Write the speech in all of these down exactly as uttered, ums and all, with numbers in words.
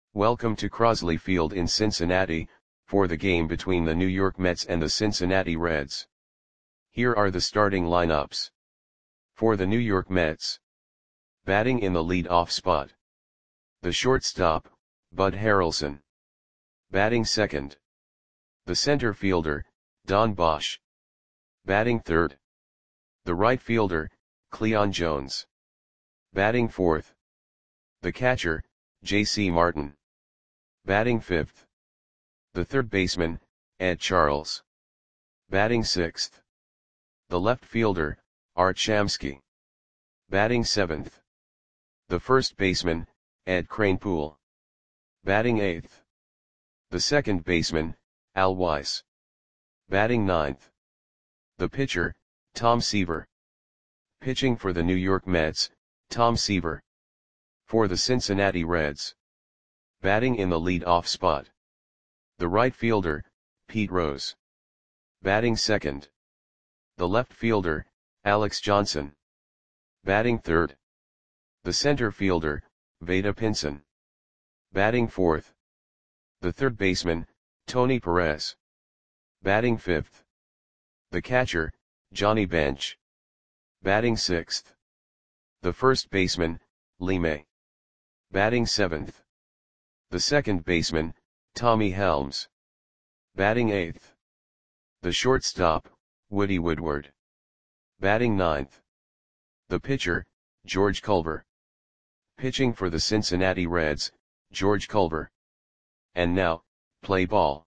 Welcome to Crosley Field in Cincinnati, for the game between the New York Mets and the Cincinnati Reds. Here are the starting lineups. For the New York Mets. Batting in the lead-off spot. The shortstop, Bud Harrelson. Batting second. The center fielder, Don Bosch. Batting third. The right fielder, Cleon Jones. Batting fourth. The catcher, J C Martin. Batting fifth. The third baseman, Ed Charles. Batting sixth. The left fielder, Art Shamsky. Batting seventh. The first baseman, Ed Kranepool. Batting eighth. The second baseman, Al Weiss. Batting ninth. The pitcher, Tom Seaver. Pitching for the New York Mets, Tom Seaver. For the Cincinnati Reds. Batting in the lead-off spot. The right fielder, Pete Rose. Batting second. The left fielder, Alex Johnson. Batting third. The center fielder, Vada Pinson. Batting fourth. The third baseman, Tony Perez. Batting fifth. The catcher, Johnny Bench. Batting sixth. The first baseman, Lee May. Batting seventh. The second baseman, Tommy Helms. Batting eighth. The shortstop, Woody Woodward. Batting ninth. The pitcher, George Culver. Pitching for the Cincinnati Reds, George Culver. And now, play ball.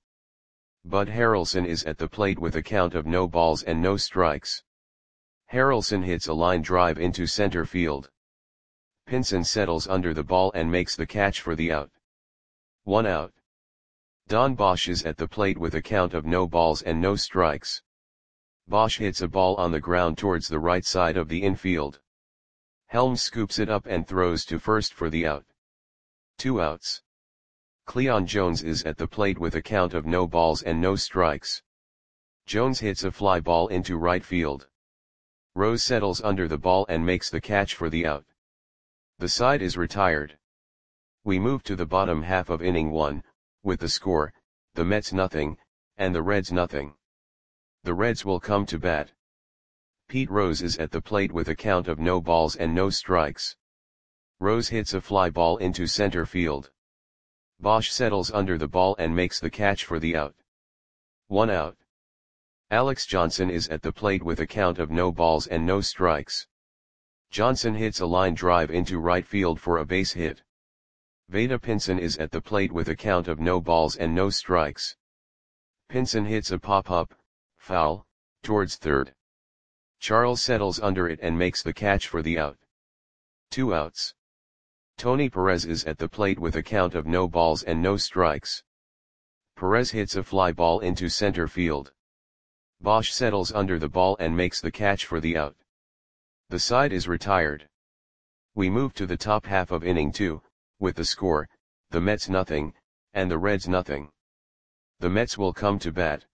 Bud Harrelson is at the plate with a count of no balls and no strikes. Harrelson hits a line drive into center field. Pinson settles under the ball and makes the catch for the out. One out. Don Bosch is at the plate with a count of no balls and no strikes. Bosch hits a ball on the ground towards the right side of the infield. Helms scoops it up and throws to first for the out. Two outs. Cleon Jones is at the plate with a count of no balls and no strikes. Jones hits a fly ball into right field. Rose settles under the ball and makes the catch for the out. The side is retired. We move to the bottom half of inning one, with the score, the Mets nothing, and the Reds nothing. The Reds will come to bat. Pete Rose is at the plate with a count of no balls and no strikes. Rose hits a fly ball into center field. Bosch settles under the ball and makes the catch for the out. One out. Alex Johnson is at the plate with a count of no balls and no strikes. Johnson hits a line drive into right field for a base hit. Vada Pinson is at the plate with a count of no balls and no strikes. Pinson hits a pop-up, foul, towards third. Charles settles under it and makes the catch for the out. Two outs. Tony Perez is at the plate with a count of no balls and no strikes. Perez hits a fly ball into center field. Bosch settles under the ball and makes the catch for the out. The side is retired. We move to the top half of inning two, with the score, the Mets nothing, and the Reds nothing. The Mets will come to bat.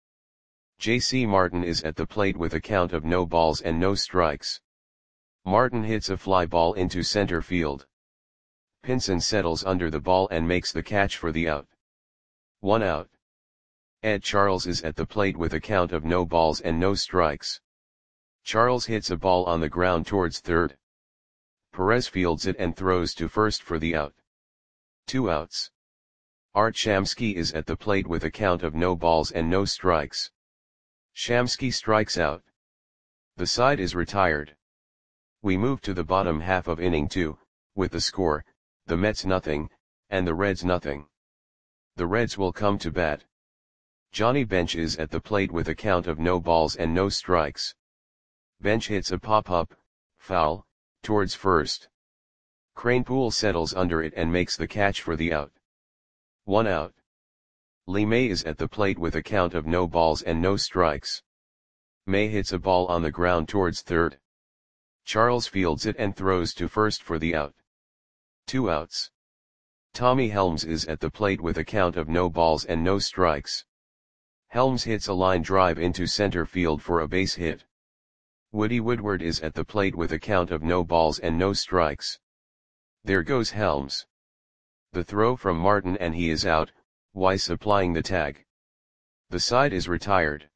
J C Martin is at the plate with a count of no balls and no strikes. Martin hits a fly ball into center field. Pinson settles under the ball and makes the catch for the out. One out. Ed Charles is at the plate with a count of no balls and no strikes. Charles hits a ball on the ground towards third. Perez fields it and throws to first for the out. Two outs. Art Shamsky is at the plate with a count of no balls and no strikes. Shamsky strikes out. The side is retired. We move to the bottom half of inning two, with the score, the Mets nothing, and the Reds nothing. The Reds will come to bat. Johnny Bench is at the plate with a count of no balls and no strikes. Bench hits a pop-up, foul, towards first. Kranepool settles under it and makes the catch for the out. One out. Lee May is at the plate with a count of no balls and no strikes. May hits a ball on the ground towards third. Charles fields it and throws to first for the out. Two outs. Tommy Helms is at the plate with a count of no balls and no strikes. Helms hits a line drive into center field for a base hit. Woody Woodward is at the plate with a count of no balls and no strikes. There goes Helms. The throw from Martin and he is out, Weiss applying the tag. The side is retired.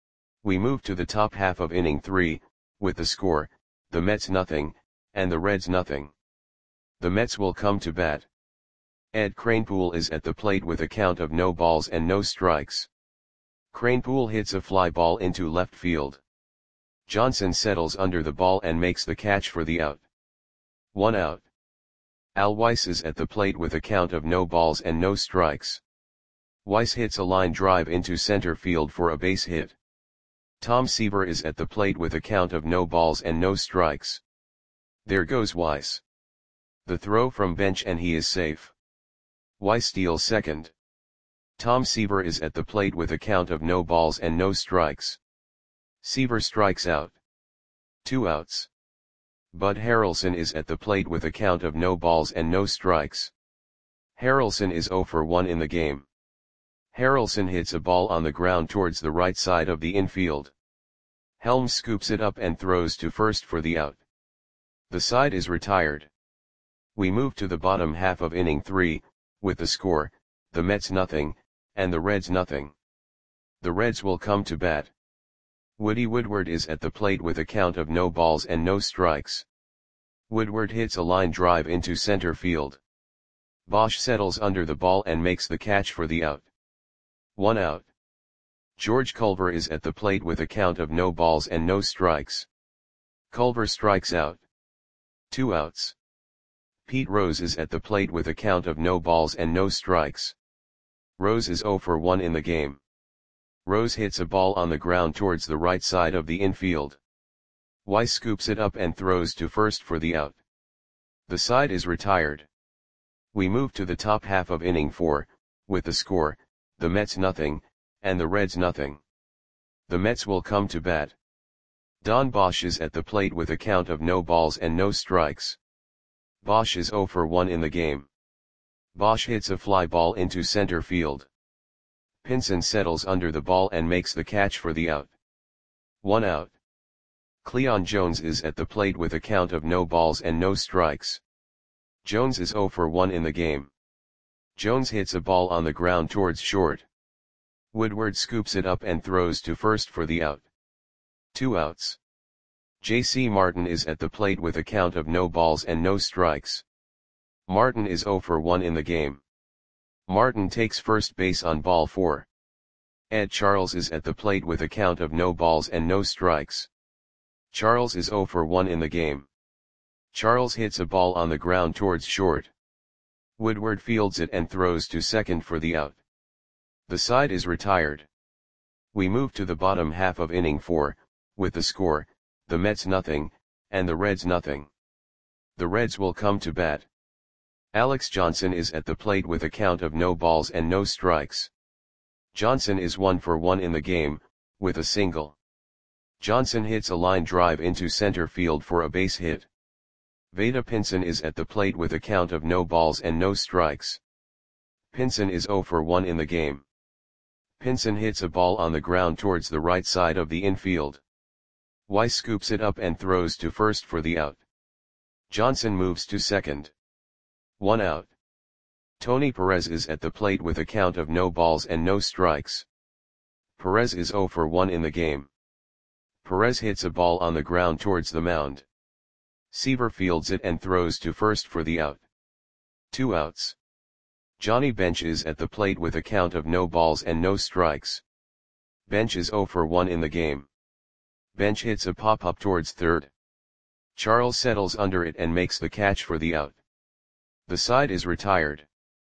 We move to the top half of inning three, with the score, the Mets nothing, and the Reds nothing. The Mets will come to bat. Ed Kranepool is at the plate with a count of no balls and no strikes. Kranepool hits a fly ball into left field. Johnson settles under the ball and makes the catch for the out. One out. Al Weiss is at the plate with a count of no balls and no strikes. Weiss hits a line drive into center field for a base hit. Tom Seaver is at the plate with a count of no balls and no strikes. There goes Weiss. The throw from bench and he is safe. Weiss steals second. Tom Seaver is at the plate with a count of no balls and no strikes. Seaver strikes out. Two outs. Bud Harrelson is at the plate with a count of no balls and no strikes. Harrelson is oh for one in the game. Harrelson hits a ball on the ground towards the right side of the infield. Helms scoops it up and throws to first for the out. The side is retired. We move to the bottom half of inning three, with the score, the Mets nothing, and the Reds nothing. The Reds will come to bat. Woody Woodward is at the plate with a count of no balls and no strikes. Woodward hits a line drive into center field. Bosch settles under the ball and makes the catch for the out. One out. George Culver is at the plate with a count of no balls and no strikes. Culver strikes out. Two outs. Pete Rose is at the plate with a count of no balls and no strikes. Rose is oh for one in the game. Rose hits a ball on the ground towards the right side of the infield. Weiss scoops it up and throws to first for the out. The side is retired. We move to the top half of inning four, with the score, the Mets nothing, and the Reds nothing. The Mets will come to bat. Don Bosch is at the plate with a count of no balls and no strikes. Bosch is oh for one in the game. Bosch hits a fly ball into center field. Pinson settles under the ball and makes the catch for the out. One out. Cleon Jones is at the plate with a count of no balls and no strikes. Jones is oh for one in the game. Jones hits a ball on the ground towards short. Woodward scoops it up and throws to first for the out. Two outs. J C Martin is at the plate with a count of no balls and no strikes. Martin is oh for one in the game. Martin takes first base on ball four. Ed Charles is at the plate with a count of no balls and no strikes. Charles is oh for one in the game. Charles hits a ball on the ground towards short. Woodward fields it and throws to second for the out. The side is retired. We move to the bottom half of inning four, with the score, the Mets nothing, and the Reds nothing. The Reds will come to bat. Alex Johnson is at the plate with a count of no balls and no strikes. Johnson is one for one in the game, with a single. Johnson hits a line drive into center field for a base hit. Vada Pinson is at the plate with a count of no balls and no strikes. Pinson is oh for one in the game. Pinson hits a ball on the ground towards the right side of the infield. Weiss scoops it up and throws to first for the out. Johnson moves to second. One out. Tony Perez is at the plate with a count of no balls and no strikes. Perez is oh for one in the game. Perez hits a ball on the ground towards the mound. Seaver fields it and throws to first for the out. Two outs. Johnny Bench is at the plate with a count of no balls and no strikes. Bench is oh for one in the game. Bench hits a pop-up towards third. Charles settles under it and makes the catch for the out. The side is retired.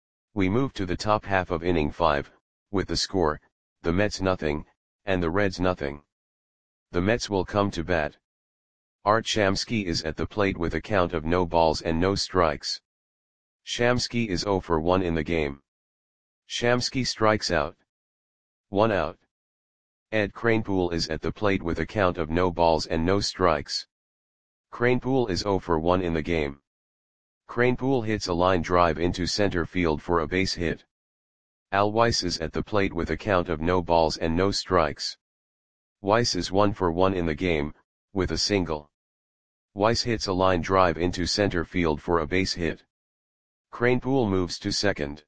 We move to the top half of inning five, with the score, the Mets nothing, and the Reds nothing. The Mets will come to bat. Art Shamsky is at the plate with a count of no balls and no strikes. Shamsky is oh for one in the game. Shamsky strikes out. One out. Ed Kranepool is at the plate with a count of no balls and no strikes. Kranepool is oh for one in the game. Kranepool hits a line drive into center field for a base hit. Al Weiss is at the plate with a count of no balls and no strikes. Weiss is one for one in the game, with a single. Weiss hits a line drive into center field for a base hit. Kranepool moves to second.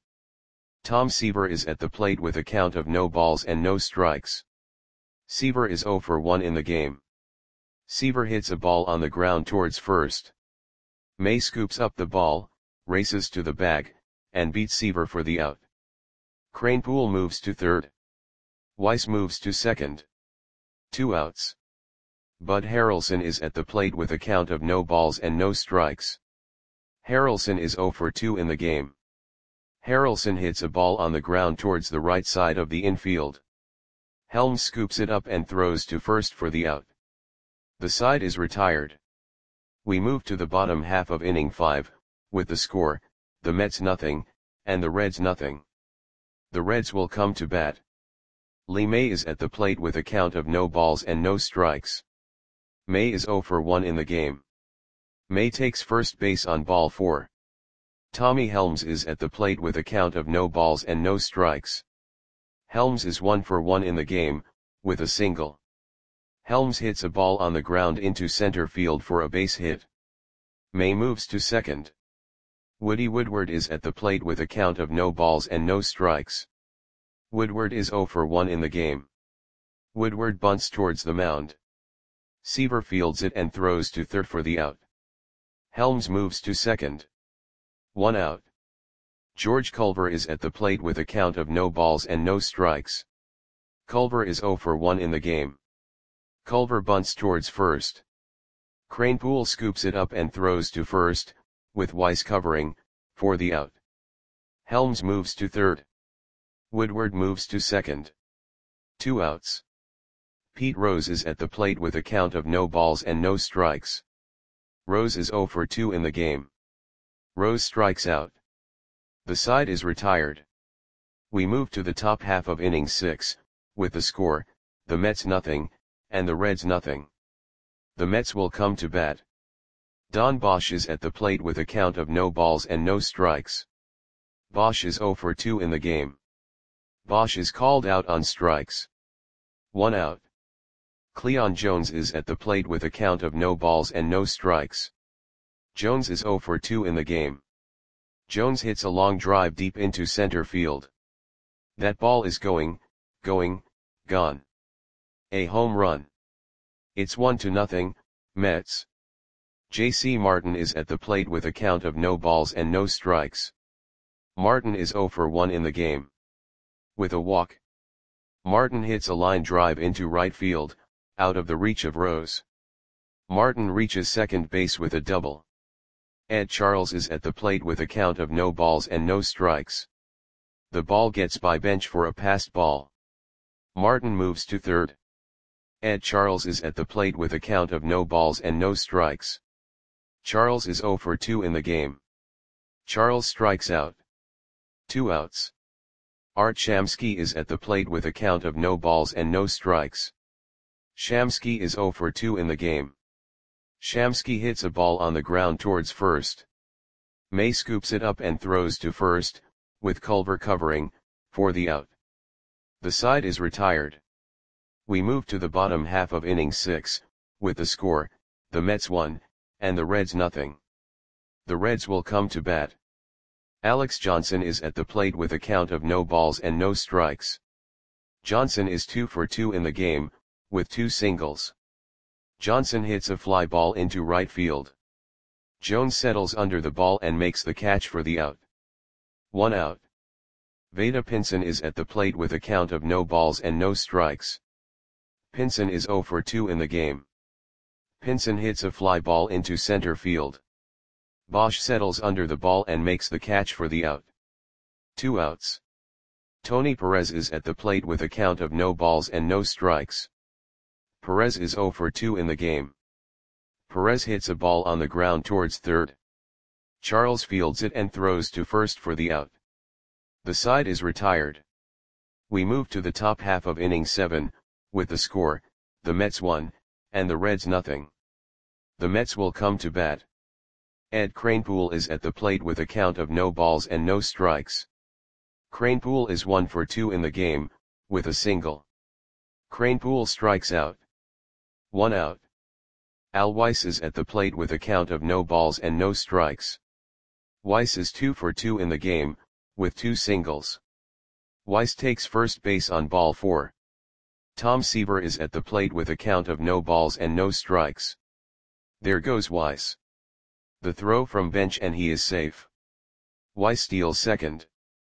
Tom Seaver is at the plate with a count of no balls and no strikes. Seaver is zero for one in the game. Seaver hits a ball on the ground towards first. May scoops up the ball, races to the bag, and beats Seaver for the out. Kranepool moves to third. Weiss moves to second. Two outs. Bud Harrelson is at the plate with a count of no balls and no strikes. Harrelson is zero for two in the game. Harrelson hits a ball on the ground towards the right side of the infield. Helms scoops it up and throws to first for the out. The side is retired. We move to the bottom half of inning five, with the score, the Mets nothing, and the Reds nothing. The Reds will come to bat. Lee May is at the plate with a count of no balls and no strikes. May is zero for one in the game. May takes first base on ball four. Tommy Helms is at the plate with a count of no balls and no strikes. Helms is one for one in the game, with a single. Helms hits a ball on the ground into center field for a base hit. May moves to second. Woody Woodward is at the plate with a count of no balls and no strikes. Woodward is zero for one in the game. Woodward bunts towards the mound. Seaver fields it and throws to third for the out. Helms moves to second. One out. George Culver is at the plate with a count of no balls and no strikes. Culver is zero for one in the game. Culver bunts towards first. Kranepool scoops it up and throws to first, with Weiss covering, for the out. Helms moves to third. Woodward moves to second. Two outs. Pete Rose is at the plate with a count of no balls and no strikes. Rose is zero for two in the game. Rose strikes out. The side is retired. We move to the top half of inning six, with the score, the Mets nothing, and the Reds nothing. The Mets will come to bat. Don Bosch is at the plate with a count of no balls and no strikes. Bosch is zero for two in the game. Bosch is called out on strikes. One out. Cleon Jones is at the plate with a count of no balls and no strikes. Jones is zero for two in the game. Jones hits a long drive deep into center field. That ball is going, going, gone. A home run. It's one to nothing, Mets. J C Martin is at the plate with a count of no balls and no strikes. Martin is zero for one in the game. With a walk. Martin hits a line drive into right field, out of the reach of Rose. Martin reaches second base with a double. Ed Charles is at the plate with a count of no balls and no strikes. The ball gets by bench for a passed ball. Martin moves to third. Ed Charles is at the plate with a count of no balls and no strikes. Charles is zero for two in the game. Charles strikes out. Two outs. Art Shamsky is at the plate with a count of no balls and no strikes. Shamsky is zero for two in the game. Shamsky hits a ball on the ground towards first. May scoops it up and throws to first, with Culver covering, for the out. The side is retired. We move to the bottom half of inning six, with the score, the Mets one, and the Reds nothing. The Reds will come to bat. Alex Johnson is at the plate with a count of no balls and no strikes. Johnson is two for two in the game, with two singles. Johnson hits a fly ball into right field. Jones settles under the ball and makes the catch for the out. One out. Vada Pinson is at the plate with a count of no balls and no strikes. Pinson is zero for two in the game. Pinson hits a fly ball into center field. Bosch settles under the ball and makes the catch for the out. Two outs. Tony Perez is at the plate with a count of no balls and no strikes. Perez is zero for two in the game. Perez hits a ball on the ground towards third. Charles fields it and throws to first for the out. The side is retired. We move to the top half of inning seven, with the score, the Mets one, and the Reds nothing. The Mets will come to bat. Ed Kranepool is at the plate with a count of no balls and no strikes. Kranepool is one for two in the game, with a single. Kranepool strikes out. One out. Al Weiss is at the plate with a count of no balls and no strikes. Weiss is two for two in the game, with two singles. Weiss takes first base on ball four. Tom Seaver is at the plate with a count of no balls and no strikes. There goes Weiss. The throw from bench and he is safe. Weiss steals second.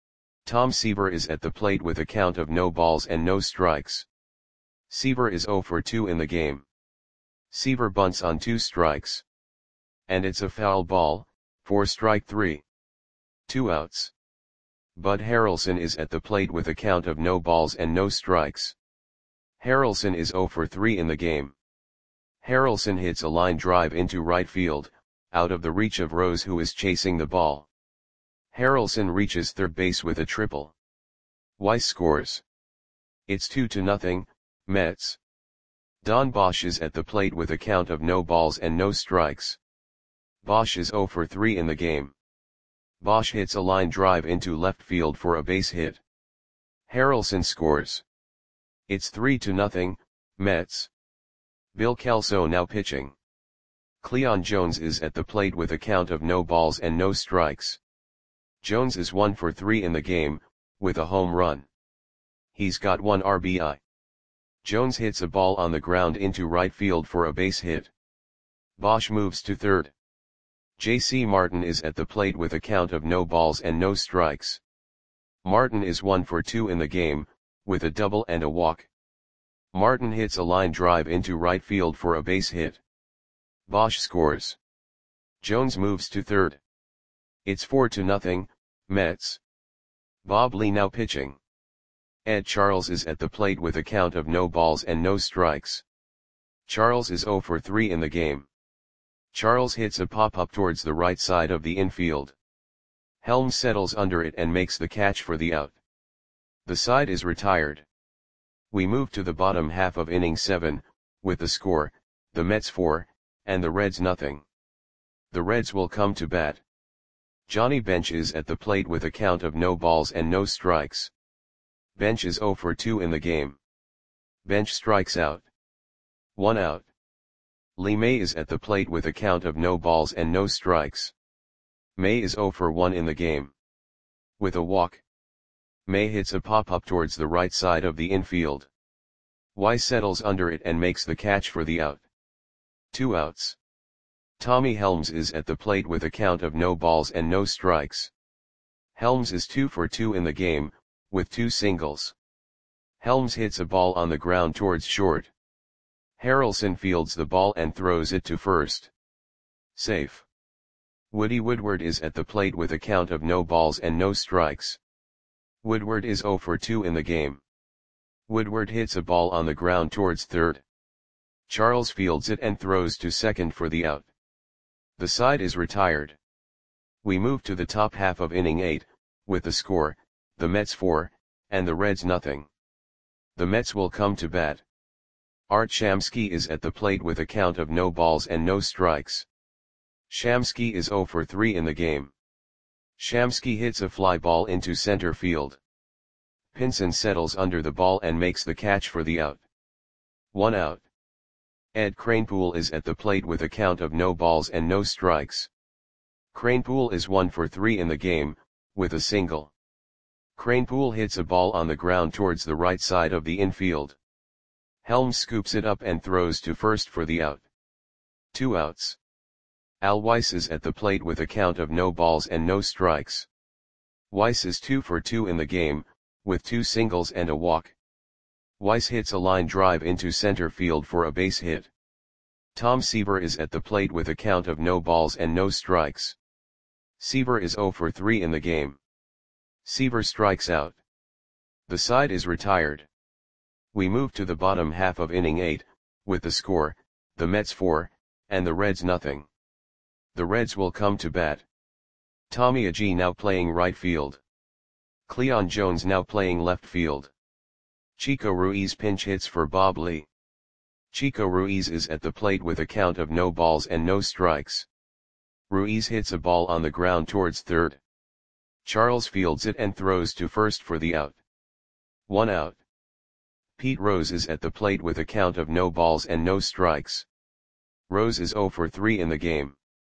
Tom Seaver is at the plate with a count of no balls and no strikes. Seaver is zero for two in the game. Seaver bunts on two strikes. And it's a foul ball, for strike three. Two outs. Bud Harrelson is at the plate with a count of no balls and no strikes. Harrelson is zero for three in the game. Harrelson hits a line drive into right field, out of the reach of Rose who is chasing the ball. Harrelson reaches third base with a triple. Weiss scores. It's two to nothing, Mets. Don Bosch is at the plate with a count of no balls and no strikes. Bosch is zero for three in the game. Bosch hits a line drive into left field for a base hit. Harrelson scores. It's three to nothing, Mets. Bill Kelso now pitching. Cleon Jones is at the plate with a count of no balls and no strikes. Jones is one for three in the game, with a home run. He's got one R B I. Jones hits a ball on the ground into right field for a base hit. Bosch moves to third. J C Martin is at the plate with a count of no balls and no strikes. Martin is one for two in the game, with a double and a walk. Martin hits a line drive into right field for a base hit. Bosch scores. Jones moves to third. It's four to nothing, Mets. Bob Lee now pitching. Ed Charles is at the plate with a count of no balls and no strikes. Charles is zero for three in the game. Charles hits a pop-up towards the right side of the infield. Helms settles under it and makes the catch for the out. The side is retired. We move to the bottom half of inning seven, with the score, the Mets four, and the Reds nothing. The Reds will come to bat. Johnny Bench is at the plate with a count of no balls and no strikes. Bench is zero for two in the game. Bench strikes out. One out. Lee May is at the plate with a count of no balls and no strikes. May is zero for one in the game. With a walk. May hits a pop-up towards the right side of the infield. Weiss settles under it and makes the catch for the out. Two outs. Tommy Helms is at the plate with a count of no balls and no strikes. Helms is two for two in the game, with two singles. Helms hits a ball on the ground towards short. Harrelson fields the ball and throws it to first. Safe. Woody Woodward is at the plate with a count of no balls and no strikes. Woodward is zero for two in the game. Woodward hits a ball on the ground towards third. Charles fields it and throws to second for the out. The side is retired. We move to the top half of inning eight, with the score, the Mets four, and the Reds nothing. The Mets will come to bat. Art Shamsky is at the plate with a count of no balls and no strikes. Shamsky is zero for three in the game. Shamsky hits a fly ball into center field. Pinson settles under the ball and makes the catch for the out. One out. Ed Kranepool is at the plate with a count of no balls and no strikes. Kranepool is one for three in the game, with a single. Kranepool hits a ball on the ground towards the right side of the infield. Helms scoops it up and throws to first for the out. Two outs. Al Weiss is at the plate with a count of no balls and no strikes. Weiss is two for two in the game, with two singles and a walk. Weiss hits a line drive into center field for a base hit. Tom Seaver is at the plate with a count of no balls and no strikes. Seaver is zero for three in the game. Seaver strikes out. The side is retired. We move to the bottom half of inning eight, with the score, the Mets four, and the Reds nothing. The Reds will come to bat. Tommy Agee now playing right field. Cleon Jones now playing left field. Chico Ruiz pinch hits for Bob Lee. Chico Ruiz is at the plate with a count of no balls and no strikes. Ruiz hits a ball on the ground towards third. Charles fields it and throws to first for the out. One out. Pete Rose is at the plate with a count of no balls and no strikes. Rose is zero for three in the game.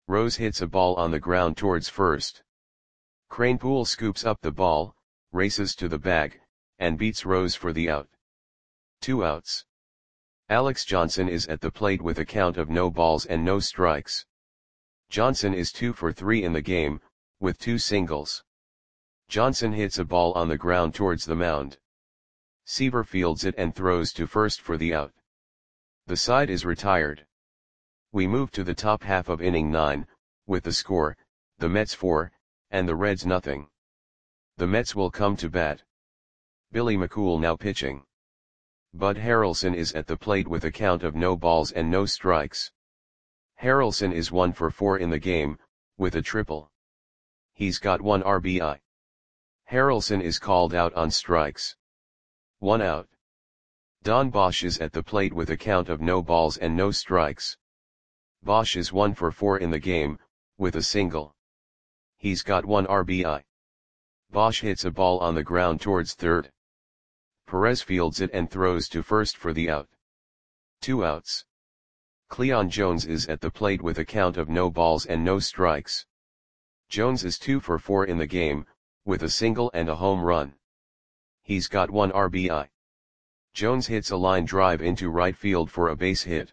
Rose hits a ball on the ground towards first. Kranepool scoops up the ball, races to the bag, and beats Rose for the out. Two outs. Alex Johnson is at the plate with a count of no balls and no strikes. Johnson is two for three in the game, with two singles. Johnson hits a ball on the ground towards the mound. Seaver fields it and throws to first for the out. The side is retired. We move to the top half of inning nine, with the score, the Mets four, and the Reds nothing. The Mets will come to bat. Billy McCool now pitching. Bud Harrelson is at the plate with a count of no balls and no strikes. Harrelson is one for four in the game, with a triple. He's got one R B I. Harrelson is called out on strikes. One out. Don Bosch is at the plate with a count of no balls and no strikes. Bosch is one for four in the game, with a single. He's got one R B I. Bosch hits a ball on the ground towards third. Perez fields it and throws to first for the out. Two outs. Cleon Jones is at the plate with a count of no balls and no strikes. Jones is two for four in the game, with a single and a home run. He's got one R B I. Jones hits a line drive into right field for a base hit.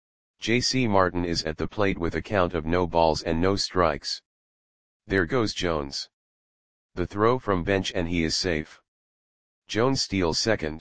J C Martin is at the plate with a count of no balls and no strikes. There goes Jones. The throw from bench and he is safe. Jones steals second.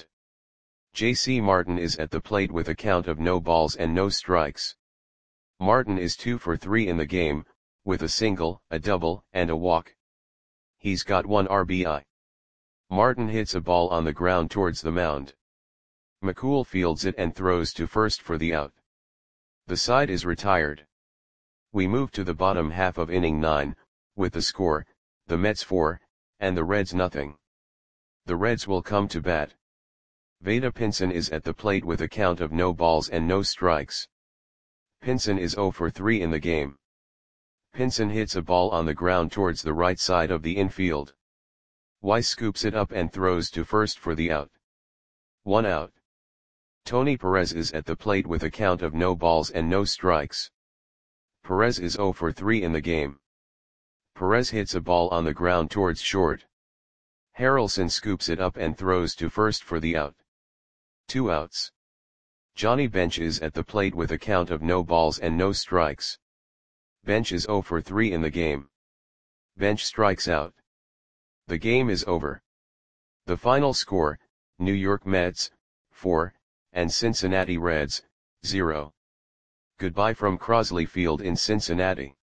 J C Martin is at the plate with a count of no balls and no strikes. Martin is two for three in the game, with a single, a double, and a walk. He's got one R B I. Martin hits a ball on the ground towards the mound. McCool fields it and throws to first for the out. The side is retired. We move to the bottom half of inning nine, with the score, the Mets four, and the Reds nothing. The Reds will come to bat. Vada Pinson is at the plate with a count of no balls and no strikes. Pinson is zero for three in the game. Pinson hits a ball on the ground towards the right side of the infield. Weiss scoops it up and throws to first for the out. One out. Tony Perez is at the plate with a count of no balls and no strikes. Perez is zero for three in the game. Perez hits a ball on the ground towards short. Harrelson scoops it up and throws to first for the out. Two outs. Johnny Bench is at the plate with a count of no balls and no strikes. Bench is zero for three in the game. Bench strikes out. The game is over. The final score, New York Mets, four, and Cincinnati Reds, zero. Goodbye from Crosley Field in Cincinnati.